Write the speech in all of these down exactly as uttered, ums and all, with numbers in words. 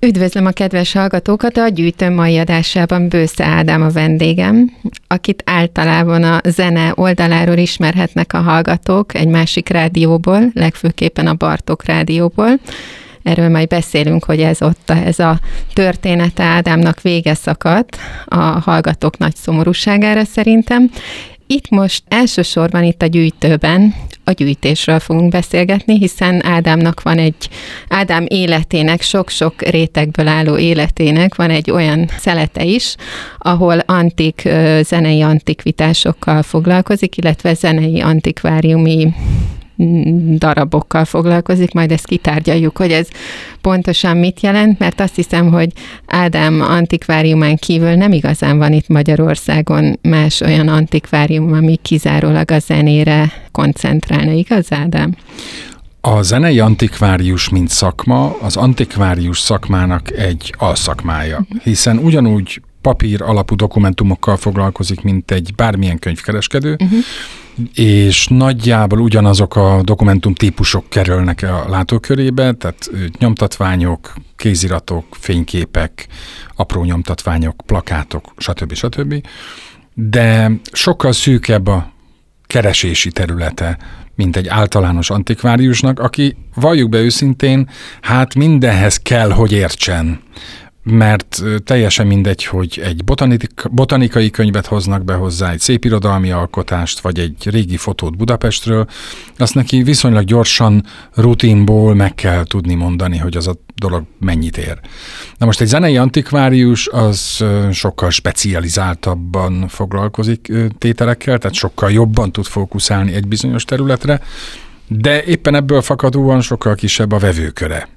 Üdvözlöm a kedves hallgatókat! A gyűjtőm mai adásában Bősze Ádám a vendégem, akit általában a zene oldaláról ismerhetnek a hallgatók egy másik rádióból, legfőképpen a Bartók rádióból. Erről majd beszélünk, hogy ez ott, ez a története Ádámnak vége szakadt a hallgatók nagy szomorúságára szerintem. Itt most elsősorban itt a gyűjtőben a gyűjtésről fogunk beszélgetni, hiszen Ádámnak van egy, Ádám életének, sok-sok rétegből álló életének van egy olyan szelete is, ahol antik, zenei antikvitásokkal foglalkozik, illetve zenei antikváriumi darabokkal foglalkozik, majd ezt kitárgyaljuk, hogy ez pontosan mit jelent, mert azt hiszem, hogy Ádám antikváriumán kívül nem igazán van itt Magyarországon más olyan antikvárium, ami kizárólag a zenére koncentrálna, igaz, Ádám? A zenei antikvárius, mint szakma, az antikvárius szakmának egy alszakmája, hiszen ugyanúgy papír alapú dokumentumokkal foglalkozik, mint egy bármilyen könyvkereskedő, uh-huh. és nagyjából ugyanazok a dokumentum típusok kerülnek a látókörébe, tehát nyomtatványok, kéziratok, fényképek, apró nyomtatványok, plakátok, stb. stb. De sokkal szűkebb a keresési területe, mint egy általános antikváriusnak, aki, valljuk be őszintén, hát mindenhez kell, hogy értsen. Mert teljesen mindegy, hogy egy botanik, botanikai könyvet hoznak be hozzá, egy szépirodalmi alkotást, vagy egy régi fotót Budapestről, azt neki viszonylag gyorsan, rutinból meg kell tudni mondani, hogy az a dolog mennyit ér. Na most egy zenei antikvárius az sokkal specializáltabban foglalkozik tételekkel, tehát sokkal jobban tud fókuszálni egy bizonyos területre, de éppen ebből fakadóan sokkal kisebb a vevőköre.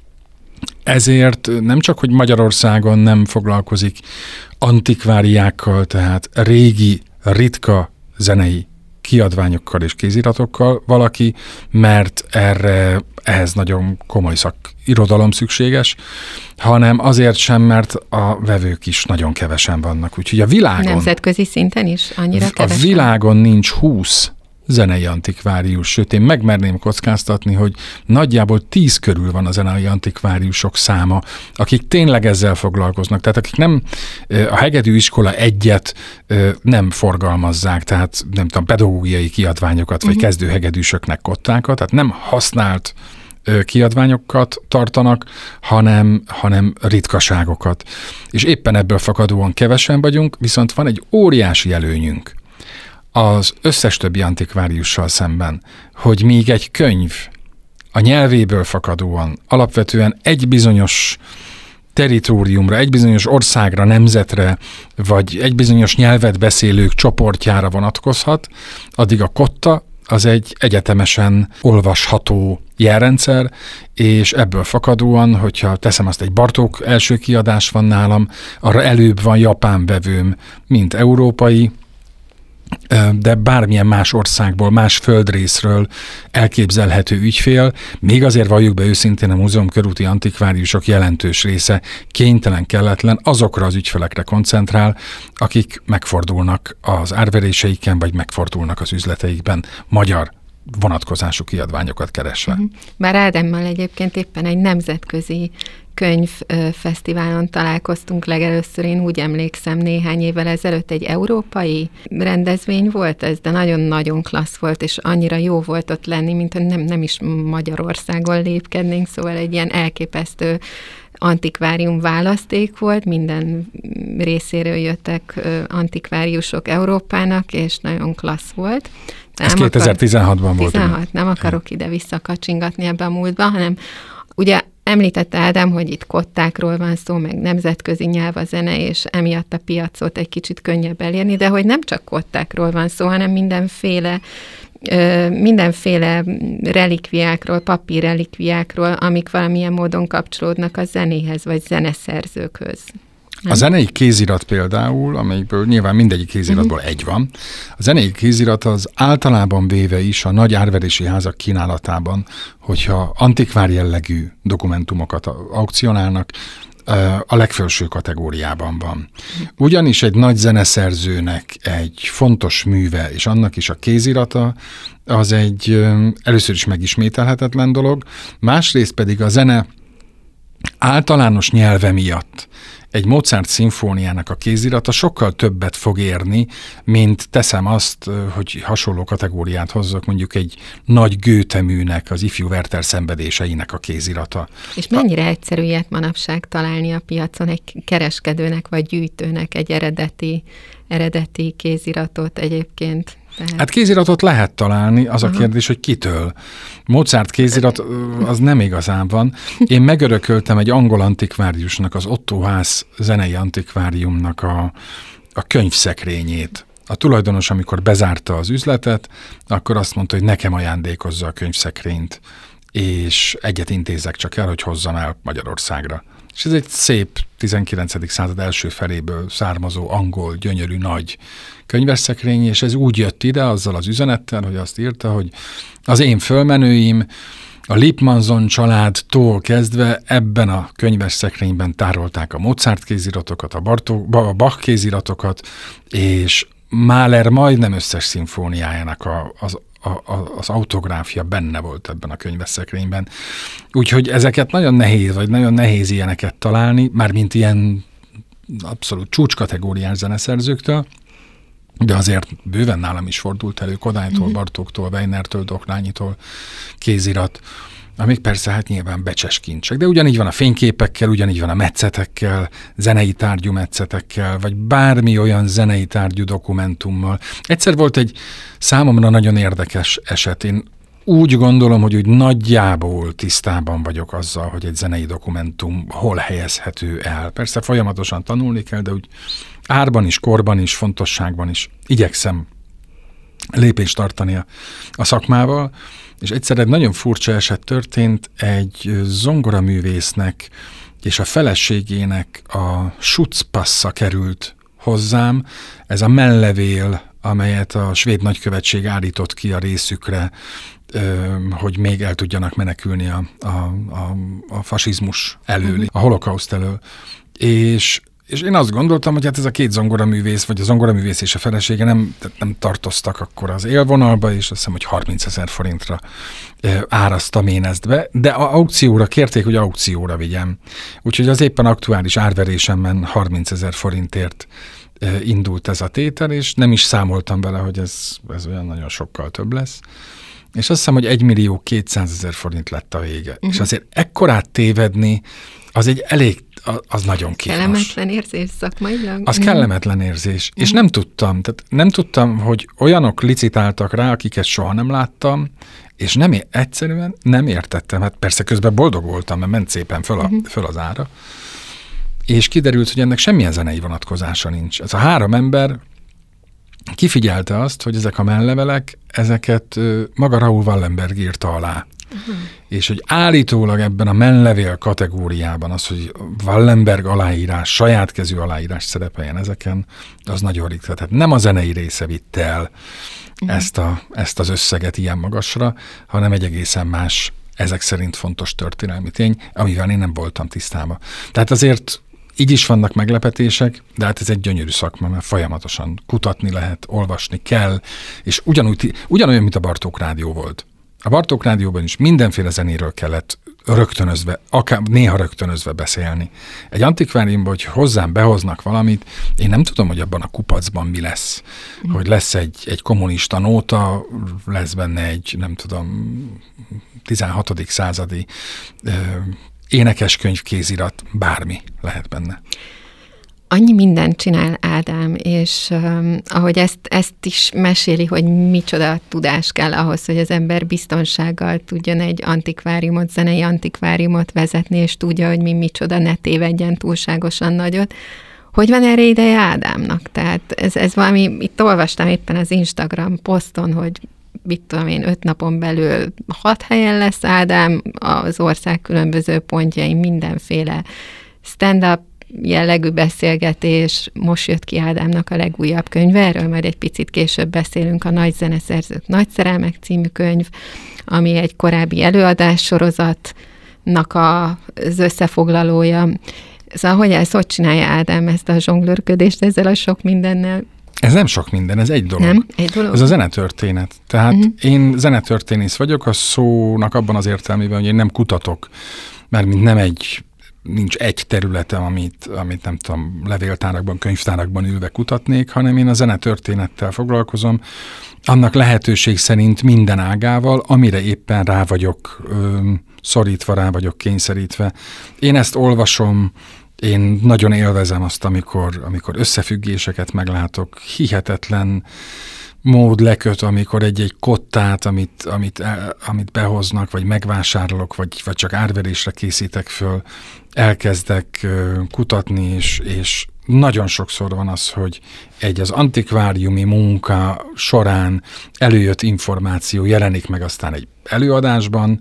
Ezért nem csak, hogy Magyarországon nem foglalkozik antikváriákkal, tehát régi, ritka zenei kiadványokkal és kéziratokkal valaki, mert erre ehhez nagyon komoly szakirodalom szükséges, hanem azért sem, mert a vevők is nagyon kevesen vannak. Úgyhogy a világon... Nemzetközi szinten is annyira kevesen? A világon nincs húsz zenei antikvárius, sőt én megmerném kockáztatni, hogy nagyjából tíz körül van a zenei antikváriusok száma, akik tényleg ezzel foglalkoznak, tehát akik nem a hegedű iskola egyet nem forgalmazzák, tehát nem tudom, pedagógiai kiadványokat, vagy uh-huh. kezdő hegedűsöknek kottákat, tehát nem használt kiadványokat tartanak, hanem, hanem ritkaságokat. És éppen ebből fakadóan kevesen vagyunk, viszont van egy óriási előnyünk az összes többi antikváriussal szemben, hogy míg egy könyv a nyelvéből fakadóan alapvetően egy bizonyos teritoriumra, egy bizonyos országra, nemzetre, vagy egy bizonyos nyelvet beszélők csoportjára vonatkozhat, addig a kotta az egy egyetemesen olvasható jelrendszer, és ebből fakadóan, hogyha teszem azt, egy Bartók első kiadás van nálam, arra előbb van japán vevőm, mint európai, de bármilyen más országból, más földrészről elképzelhető ügyfél, még azért valljuk be őszintén, a múzeum körúti antikváriusok jelentős része kénytelen, kelletlen azokra az ügyfelekre koncentrál, akik megfordulnak az árveréseiken, vagy megfordulnak az üzleteikben magyar vonatkozású kiadványokat keresve. Bár Ádámmal egyébként éppen egy nemzetközi könyvfesztiválon találkoztunk legelőször, én úgy emlékszem, néhány évvel ezelőtt egy európai rendezvény volt ez, de nagyon-nagyon klassz volt, és annyira jó volt ott lenni, mint hogy nem, nem is Magyarországon lépkednénk, szóval egy ilyen elképesztő antikvárium választék volt, minden részéről jöttek antikváriusok Európának, és nagyon klassz volt. Ez kétezer-tizenhatban volt. tizenhat, nem akarok ide visszakacsingatni ebbe a múltba, hanem ugye említette Ádám, hogy itt kottákról van szó, meg nemzetközi nyelv a zene, és emiatt a piacot egy kicsit könnyebb elérni, de hogy nem csak kottákról van szó, hanem mindenféle mindenféle relikviákról, papírrelikviákról, amik valamilyen módon kapcsolódnak a zenéhez, vagy zeneszerzőkhöz. Nem? A zenei kézirat például, amelyikből nyilván mindegyik kéziratból uh-huh. egy van, a zenei kézirat az általában véve is a nagy árverési házak kínálatában, hogyha antikvár jellegű dokumentumokat aukcionálnak, a legfelső kategóriában van. Ugyanis egy nagy zeneszerzőnek egy fontos műve, és annak is a kézirata, az egy először is megismételhetetlen dolog, másrészt pedig a zene általános nyelve miatt egy Mozart szimfóniának a kézirata sokkal többet fog érni, mint teszem azt, hogy hasonló kategóriát hozzak, mondjuk egy nagy Goethe-műnek, az ifjú Werther szenvedéseinek a kézirata. És mennyire egyszerű ilyet manapság találni a piacon egy kereskedőnek vagy gyűjtőnek egy eredeti, eredeti kéziratot egyébként? Tehát... Hát kéziratot lehet találni, az Aha. a kérdés, hogy kitől. Mozart kézirat az nem igazán van. Én megörököltem egy angol antikváriusnak, az Otto Haas zenei antikváriumnak a, a könyvszekrényét. A tulajdonos, amikor bezárta az üzletet, akkor azt mondta, hogy nekem ajándékozza a könyvszekrényt, és egyet intézek csak el, hogy hozzam el Magyarországra. És ez egy szép tizenkilencedik század első feléből származó angol, gyönyörű, nagy könyvesszekrény, és ez úgy jött ide azzal az üzenettel, hogy azt írta, hogy az én fölmenőim a Lippmanson családtól kezdve ebben a könyvesszekrényben tárolták a Mozart kéziratokat, a, Bartók, a Bach kéziratokat, és Mahler majdnem összes szimfóniájának a, az A, a, az autográfia benne volt ebben a könyvesszekrényben. Úgyhogy ezeket nagyon nehéz, vagy nagyon nehéz ilyeneket találni, mármint ilyen abszolút csúcskategóriás zeneszerzőktől, de azért bőven nálam is fordult elő Kodálytól, mm-hmm. Bartóktól, Weinertől, Dohnányitól kézirat, amik persze hát nyilván becses kincsek. De ugyanígy van a fényképekkel, ugyanígy van a metszetekkel, zenei tárgyú metszetekkel, vagy bármi olyan zenei tárgyú dokumentummal. Egyszer volt egy számomra nagyon érdekes eset. Én úgy gondolom, hogy úgy nagyjából tisztában vagyok azzal, hogy egy zenei dokumentum hol helyezhető el. Persze folyamatosan tanulni kell, de úgy árban is, korban is, fontosságban is igyekszem lépést tartani a, a szakmával, és egyszer egy nagyon furcsa eset történt, egy zongoraművésznek és a feleségének a Schutzpassza került hozzám, ez a mellevél, amelyet a svéd nagykövetség állított ki a részükre, hogy még el tudjanak menekülni a, a, a, a fasizmus elől, a holokauszt elől. És És én azt gondoltam, hogy hát ez a két zongoraművész, vagy a zongoraművész és a felesége nem, nem tartoztak akkor az élvonalba, és azt hiszem, hogy harmincezer forintra áraztam én ezt be, de a aukcióra kérték, hogy aukcióra vigyem. Úgyhogy az éppen aktuális árverésemben harmincezer forintért indult ez a tétel, és nem is számoltam bele, hogy ez, ez olyan nagyon sokkal több lesz. És azt hiszem, hogy egymillió kétszázezer forint lett a vége. Uh-huh. És azért ekkorát tévedni, az egy elég, az nagyon kínos. Kellemetlen érzés szakmailag? Az uh-huh. kellemetlen érzés. Uh-huh. És nem tudtam, tehát nem tudtam, hogy olyanok licitáltak rá, akiket soha nem láttam, és nem, egyszerűen nem értettem. Hát persze közben boldog voltam, mert ment szépen föl, a, uh-huh. föl az ára. És kiderült, hogy ennek semmilyen zenei vonatkozása nincs. Ez a három ember kifigyelte azt, hogy ezek a mellevelek, ezeket maga Raoul Wallenberg írta alá. Uh-huh. És hogy állítólag ebben a mellevél kategóriában az, hogy Wallenberg aláírás, saját kezű aláírás szerepeljen ezeken, az nagyon ritka. Tehát nem a zenei része vitte el uh-huh. ezt, a, ezt az összeget ilyen magasra, hanem egy egészen más, ezek szerint fontos történelmi tény, amivel én nem voltam tisztában. Tehát azért így is vannak meglepetések, de hát ez egy gyönyörű szakma, mert folyamatosan kutatni lehet, olvasni kell, és ugyanúgy, ugyanolyan, mint a Bartók Rádió volt. A Bartók Rádióban is mindenféle zenéről kellett rögtönözve, akár néha rögtönözve beszélni. Egy antikváriumban, hogy hozzám behoznak valamit, én nem tudom, hogy abban a kupacban mi lesz. Mm. Hogy lesz egy, egy kommunista nóta, lesz benne egy, nem tudom, tizenhatodik századi ö, énekeskönyv, kézirat, bármi lehet benne. Annyi mindent csinál Ádám, és um, ahogy ezt, ezt is meséli, hogy micsoda tudás kell ahhoz, hogy az ember biztonsággal tudjon egy antikváriumot, zenei antikváriumot vezetni, és tudja, hogy mi micsoda, ne tévedjen túlságosan nagyot. Hogy van erre ideje Ádámnak? Tehát ez, ez valami, itt olvastam éppen az Instagram poszton, hogy mit tudom én, öt napon belül hat helyen lesz Ádám, az ország különböző pontjain mindenféle stand-up jellegű beszélgetés. Most jött ki Ádámnak a legújabb könyve, erről majd egy picit később beszélünk, a Nagy zeneszerzők nagy szerelmek című könyv, ami egy korábbi előadássorozatnak az összefoglalója. Szóval, hogy ezt hogy csinálja Ádám ezt a zsonglőrködést ezzel a sok mindennel? Ez nem sok minden, ez egy dolog. Nem? Egy dolog? Ez a zenetörténet. Tehát uh-huh. én zenetörténész vagyok, a szónak abban az értelmében, hogy én nem kutatok, mert mint nem egy nincs egy területem, amit, amit nem tudom, levéltárakban, könyvtárakban ülve kutatnék, hanem én a zenetörténettel foglalkozom, annak lehetőség szerint minden ágával, amire éppen rá vagyok ö, szorítva, rá vagyok kényszerítve. Én ezt olvasom, én nagyon élvezem azt, amikor, amikor összefüggéseket meglátok, hihetetlen mód leköt, amikor egy-egy kottát, amit, amit, amit behoznak, vagy megvásárolok, vagy, vagy csak árverésre készítek föl, elkezdek kutatni, és, és nagyon sokszor van az, hogy egy az antikváriumi munka során előjött információ jelenik meg aztán egy előadásban.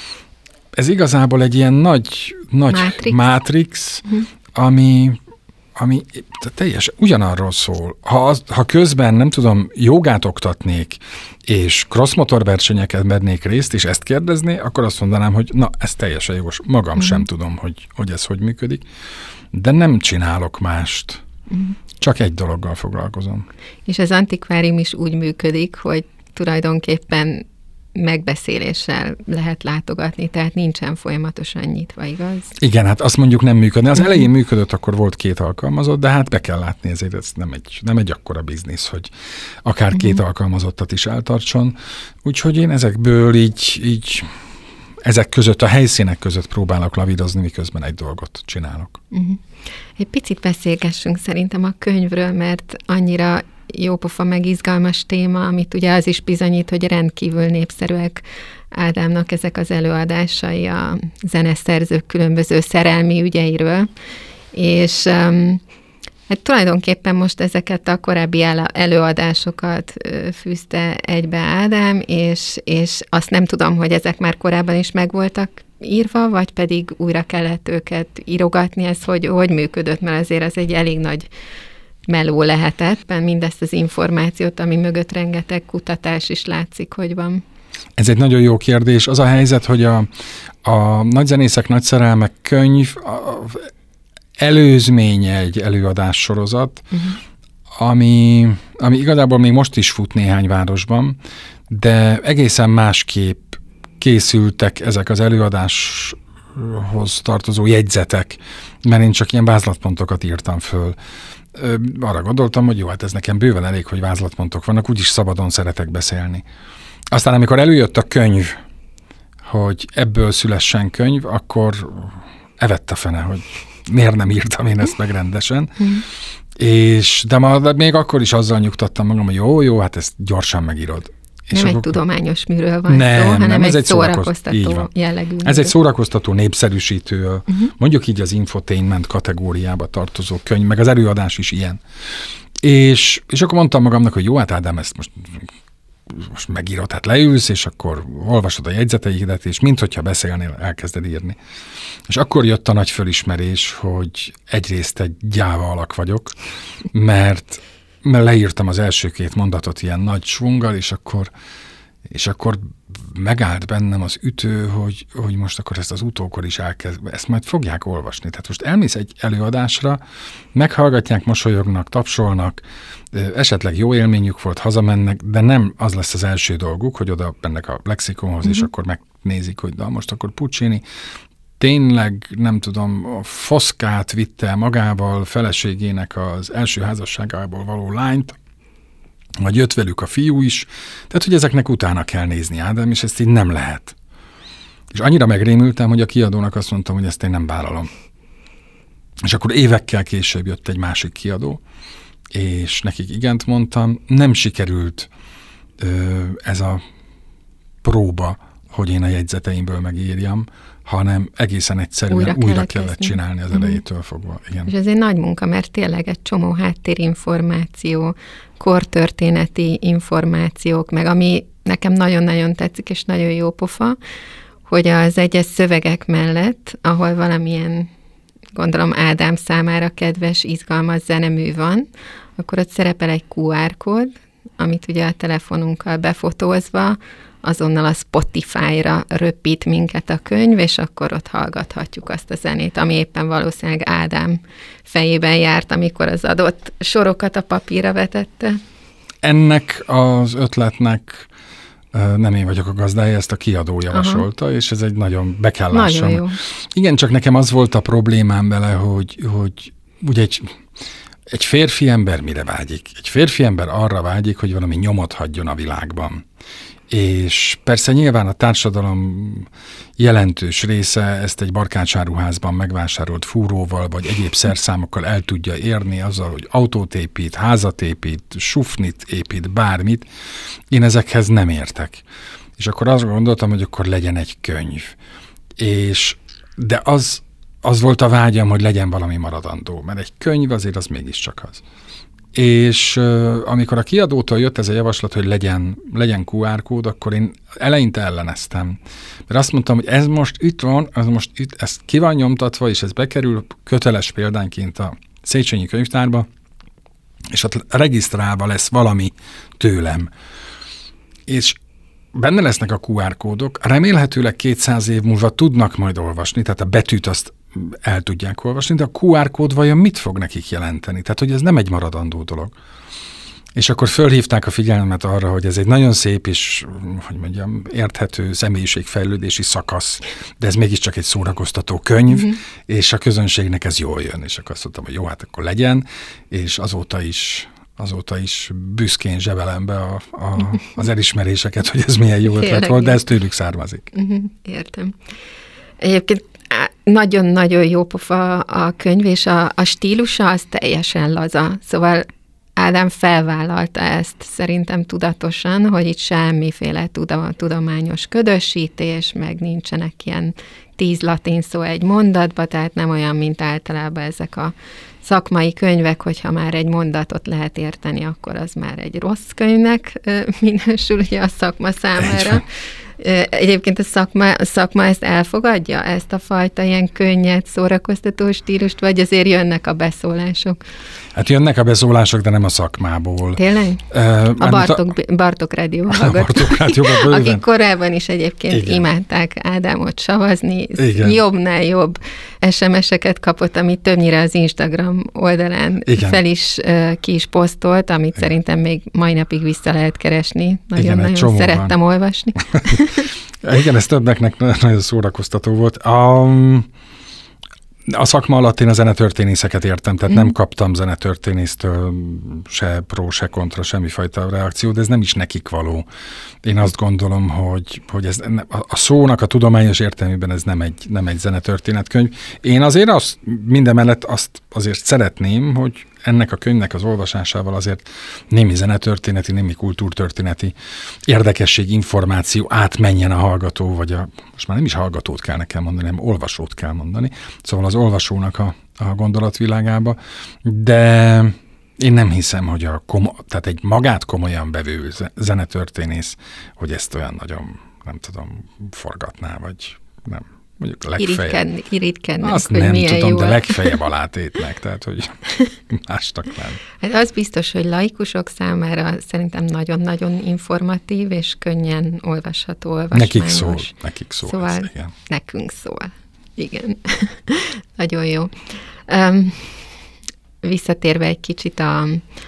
Ez igazából egy ilyen nagy, nagy mátrix, mátrix uh-huh. ami... ami teljesen ugyanarról szól. Ha, az, ha közben, nem tudom, jogát oktatnék, és crossmotor versenyeket vennék részt, és ezt kérdezné, akkor azt mondanám, hogy na, ez teljesen jogos. Magam uh-huh. sem tudom, hogy, hogy ez hogy működik, de nem csinálok mást. Uh-huh. Csak egy dologgal foglalkozom. És az antikvárium is úgy működik, hogy tulajdonképpen megbeszéléssel lehet látogatni, tehát nincsen folyamatosan nyitva, igaz? Igen, hát azt mondjuk nem működne. Az elején működött, akkor volt két alkalmazott, de hát be kell látni, ezért ez nem egy, nem egy akkora biznisz, hogy akár két uh-huh. alkalmazottat is eltartson. Úgyhogy én ezekből így, így ezek között, a helyszínek között próbálok lavírozni, miközben egy dolgot csinálok. Uh-huh. Egy picit beszélgessünk szerintem a könyvről, mert annyira jópofa meg izgalmas téma, amit ugye az is bizonyít, hogy rendkívül népszerűek Ádámnak ezek az előadásai a zeneszerzők különböző szerelmi ügyeiről, és um, hát tulajdonképpen most ezeket a korábbi előadásokat fűzte egybe Ádám, és, és azt nem tudom, hogy ezek már korábban is megvoltak írva, vagy pedig újra kellett őket írogatni, ez hogy, hogy működött, mert azért ez egy elég nagy meló lehetett, mindezt az információt, ami mögött rengeteg kutatás is látszik, hogy van. Ez egy nagyon jó kérdés. Az a helyzet, hogy a, a Nagyzenészek, nagy szerelmek könyv a előzménye egy előadás sorozat, uh-huh. ami, ami igazából még most is fut néhány városban, de egészen másképp készültek ezek az előadáshoz tartozó jegyzetek, mert én csak ilyen vázlatpontokat írtam föl. Arra gondoltam, hogy jó, hát ez nekem bőven elég, hogy vázlatpontok vannak, úgyis szabadon szeretek beszélni. Aztán amikor előjött a könyv, hogy ebből szülessen könyv, akkor evett a fene, hogy miért nem írtam én ezt meg rendesen. Mm. És, de, ma, de még akkor is azzal nyugtattam magam, hogy jó, jó, hát ezt gyorsan megírod. És nem akkor... egy tudományos műről van nem, szó, hanem nem, egy, egy szórakoztató jellegű. Ez műről. Egy szórakoztató, népszerűsítő, uh-huh. mondjuk így az infotainment kategóriába tartozó könyv, meg az előadás is ilyen. És, és akkor mondtam magamnak, hogy jó, hát Ádám, ezt most, most megírod, hát leülsz, és akkor olvasod a jegyzeteidet, és minthogyha beszélnél, elkezded írni. És akkor jött a nagy fölismerés, hogy egyrészt egy gyáva alak vagyok, mert mert leírtam az első két mondatot ilyen nagy svunggal, és akkor, és akkor megállt bennem az ütő, hogy, hogy most akkor ezt az utókor is elkezd, ezt majd fogják olvasni. Tehát most elmész egy előadásra, meghallgatják, mosolyognak, tapsolnak, esetleg jó élményük volt, hazamennek, de nem az lesz az első dolguk, hogy oda mennek a lexikonhoz, uh-huh. és akkor megnézik, hogy de most akkor Puccini tényleg, nem tudom, a Foszkát vitte magával feleségének az első házasságából való lányt, vagy jött velük a fiú is, tehát, hogy ezeknek utána kell nézni, Ádám, és ezt így nem lehet. És annyira megrémültem, hogy a kiadónak azt mondtam, hogy ezt én nem vállalom. És akkor évekkel később jött egy másik kiadó, és nekik igent mondtam, nem sikerült ö, ez a próba, hogy én a jegyzeteimből megírjam, hanem egészen egyszerűen újra, újra kellett, kellett csinálni az elejétől fogva. Igen. És ez egy nagy munka, mert tényleg egy csomó háttérinformáció, kortörténeti információk, meg ami nekem nagyon-nagyon tetszik, és nagyon jó pofa, hogy az egyes szövegek mellett, ahol valamilyen, gondolom Ádám számára kedves, izgalmas zenemű van, akkor ott szerepel egy kú ár kód, amit ugye a telefonunkkal befotózva azonnal a Spotify-ra röpít minket a könyv, és akkor ott hallgathatjuk azt a zenét, ami éppen valószínűleg Ádám fejében járt, amikor az adott sorokat a papírra vetette. Ennek az ötletnek Nem én vagyok a gazdája, ezt a kiadó javasolta, aha, és ez egy nagyon, be kell lássam. Nagyon jó. Igen, csak nekem az volt a problémám vele, hogy, hogy ugye egy, egy férfi ember mire vágyik? Egy férfi ember arra vágyik, hogy valami nyomot hagyjon a világban. És persze nyilván a társadalom jelentős része ezt egy barkácsáruházban megvásárolt fúróval, vagy egyéb szerszámokkal el tudja érni azzal, hogy autót épít, házat épít, sufnit épít, bármit. Én ezekhez nem értek. És akkor azt gondoltam, hogy akkor legyen egy könyv. És, de az, az volt a vágyam, hogy legyen valami maradandó, mert egy könyv azért az mégiscsak az. És uh, amikor a kiadótól jött ez a javaslat, hogy legyen, legyen kú ár kód, akkor én eleinte elleneztem. Mert azt mondtam, hogy ez most itt van, ez most itt, ez ki van nyomtatva, és ez bekerül köteles példányként a Széchenyi könyvtárba, és ott regisztrálva lesz valami tőlem. És benne lesznek a kú ár kódok, remélhetőleg kétszáz év múlva tudnak majd olvasni, tehát a betűt azt el tudják olvasni, de a kú ár kód vajon mit fog nekik jelenteni? Tehát, hogy ez nem egy maradandó dolog. És akkor fölhívták a figyelmet arra, hogy ez egy nagyon szép és, hogy mondjam, érthető személyiségfejlődési szakasz, de ez mégiscsak egy szórakoztató könyv, mm-hmm. és a közönségnek ez jól jön. És akkor azt mondtam, hogy jó, hát akkor legyen, és azóta is azóta is büszkén zsebelem be a, a, az elismeréseket, hogy ez milyen jó ötlet volt, de ez tőlük származik. Uh-huh, értem. Egyébként nagyon-nagyon jó pofa a könyv, és a, a stílusa az teljesen laza. Szóval Ádám felvállalta ezt szerintem tudatosan, hogy itt semmiféle tudományos ködösítés, meg nincsenek ilyen tíz latin szó egy mondatba, tehát nem olyan, mint általában ezek a szakmai könyvek, hogyha már egy mondatot lehet érteni, akkor az már egy rossz könyvnek minősül ugye a szakma számára. Egyébként a szakma, a szakma ezt elfogadja, ezt a fajta ilyen könnyed, szórakoztató stílust, vagy azért jönnek a beszólások? Hát jönnek a beszólások, de nem a szakmából. Tényleg? Uh, a Bartók, a... Bartók Rádió hallgatók, akik korábban is egyébként igen. imádták Ádámot savazni, igen. jobbnál jobb es em es-eket kapott, amit többnyire az Instagram oldalán igen. fel is, uh, ki is posztolt, amit igen. szerintem még mai napig vissza lehet keresni. Nagyon-nagyon szerettem van. olvasni. Igen, ez többeknek nagyon szórakoztató volt. Um, A szakma alatt én a zenetörténészeket értem, tehát mm. nem kaptam zenetörténésztől se pro, se kontra, semmifajta reakció, de ez nem is nekik való. Én azt gondolom, hogy, hogy ez, a szónak a tudományos értelmében ez nem egy, nem egy zenetörténetkönyv. Én azért azt, mindemellett azt azért szeretném, hogy ennek a könyvnek az olvasásával azért némi zenetörténeti, némi kultúrtörténeti érdekesség, információ átmenjen a hallgató, vagy a, most már nem is hallgatót kell nekem mondani, hanem olvasót kell mondani. Szóval az olvasónak a, a gondolatvilágába, de én nem hiszem, hogy a komo, tehát egy magát komolyan vevő zenetörténész, hogy ezt olyan nagyon, nem tudom, forgatná, vagy nem. Mondjuk legfeljebb. Irigykednek, azt hogy nem milyen tudom, jó. de legfeljebb alátétnek, tehát, hogy másnak nem. Hát az biztos, hogy laikusok számára szerintem nagyon-nagyon informatív, és könnyen olvasható, olvasmányos. Nekik szól, nekik szól. Szóval ez, igen. nekünk szól. Igen. Nagyon jó. Um, visszatérve egy kicsit a,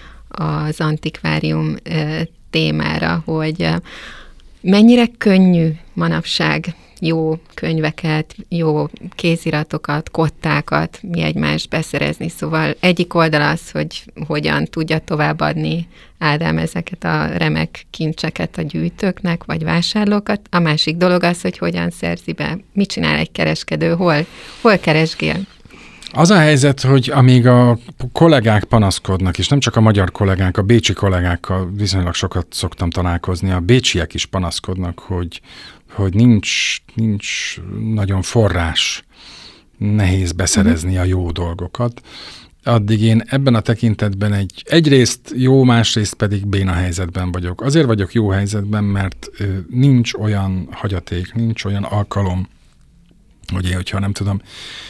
az antikvárium uh, témára, hogy uh, mennyire könnyű manapság jó könyveket, jó kéziratokat, kottákat mi egymást beszerezni. Szóval egyik oldal az, hogy hogyan tudja továbbadni Ádám ezeket a remek kincseket a gyűjtőknek, vagy vásárlókat. A másik dolog az, hogy hogyan szerzi be. Mit csinál egy kereskedő, hol, hol keresgél? Az a helyzet, hogy amíg a kollégák panaszkodnak, és nem csak a magyar kollégák, a bécsi kollégákkal viszonylag sokat szoktam találkozni, a bécsiek is panaszkodnak, hogy hogy nincs, nincs nagyon forrás, nehéz beszerezni a jó dolgokat. Addig én ebben a tekintetben egy, egyrészt jó, másrészt pedig béna helyzetben vagyok. Azért vagyok jó helyzetben, mert nincs olyan hagyaték, nincs olyan alkalom, hogy én, hogyha nem tudom,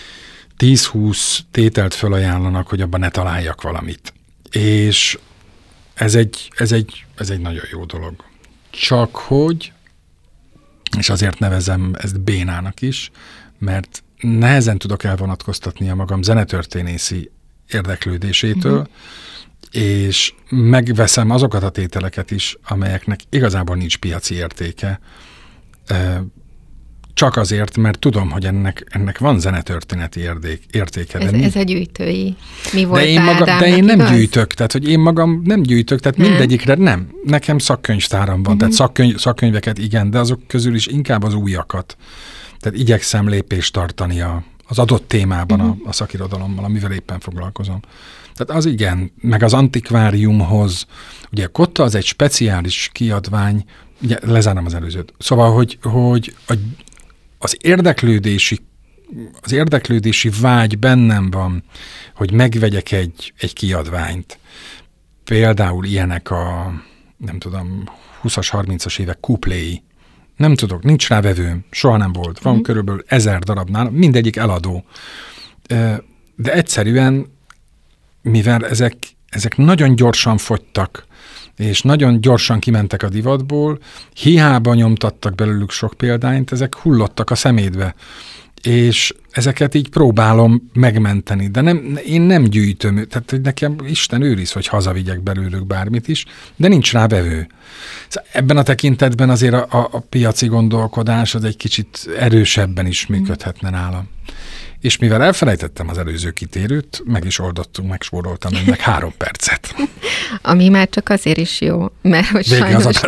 tíz-húsz tételt fölajánlanak, hogy abban ne találjak valamit. És ez egy, ez egy, ez egy nagyon jó dolog. Csak hogy és azért nevezem ezt bénának is, mert nehezen tudok elvonatkoztatni a magam zenetörténészi érdeklődésétől, uh-huh. és megveszem azokat a tételeket is, amelyeknek igazából nincs piaci értéke, csak azért, mert tudom, hogy ennek, ennek van zenetörténeti érdék, értéke. Ez, mi, ez a gyűjtői. Mi volt de én, maga, de én nem igaz? gyűjtök, tehát hogy én magam nem gyűjtök, tehát nem. mindegyikre nem. Nekem szakkönyvtáram van, uh-huh. tehát szakkönyv, szakkönyveket igen, de azok közül is inkább az újakat. Tehát igyekszem lépést tartani a, az adott témában uh-huh. a, a szakirodalommal, amivel éppen foglalkozom. Tehát az igen, meg az antikváriumhoz, ugye Kotta az egy speciális kiadvány, ugye lezárom az előzőt. Szóval, hogy, hogy a, az érdeklődési az érdeklődési vágy bennem van, hogy megvegyek egy, egy kiadványt. Például ilyenek a, nem tudom, húszas, harmincas évek kupléi. Nem tudok, nincs rá vevőm, soha nem volt. Van mm. körülbelül ezer darabnál, mindegyik eladó. De egyszerűen, mivel ezek, ezek nagyon gyorsan fogytak, és nagyon gyorsan kimentek a divatból, hiába nyomtattak belőlük sok példányt, ezek hullottak a szemétbe. És ezeket így próbálom megmenteni, de nem, én nem gyűjtöm, tehát nekem Isten őriz, hogy hazavigyek belőlük bármit is, de nincs rá vevő. Szóval ebben a tekintetben azért a, a, a piaci gondolkodás az egy kicsit erősebben is működhetne nálam. És mivel elfelejtettem az előző kitérőt, meg is oldottunk, megspóroltam ennek három percet. Ami már csak azért is jó, mert hogy Vége sajnos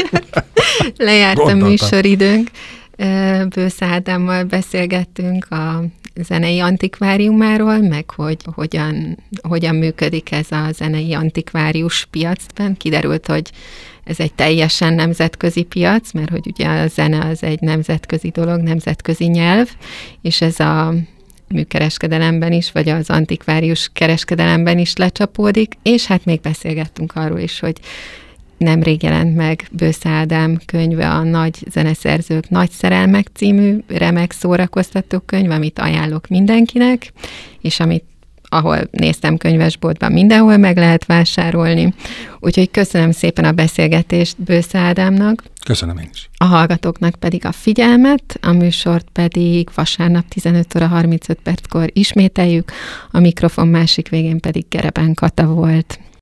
lejárt a műsoridőnk. Bősze Ádámmal beszélgettünk a zenei antikváriumáról, meg hogy hogyan, hogyan működik ez a zenei antikvárius piacban. Kiderült, hogy ez egy teljesen nemzetközi piac, mert hogy ugye a zene az egy nemzetközi dolog, nemzetközi nyelv, és ez a műkereskedelemben is, vagy az antikvárius kereskedelemben is lecsapódik, és hát még beszélgettünk arról is, hogy nemrég jelent meg Bősze Ádám könyve, a Nagy zeneszerzők nagy szerelmek című remek szórakoztató könyv, amit ajánlok mindenkinek, és amit ahol néztem könyvesboltban, mindenhol meg lehet vásárolni. Úgyhogy köszönöm szépen a beszélgetést Bősze Ádámnak. Köszönöm én is. A hallgatóknak pedig a figyelmet, a műsort pedig vasárnap tizenöt óra harmincöt perckor ismételjük, a mikrofon másik végén pedig Gereben Kata volt.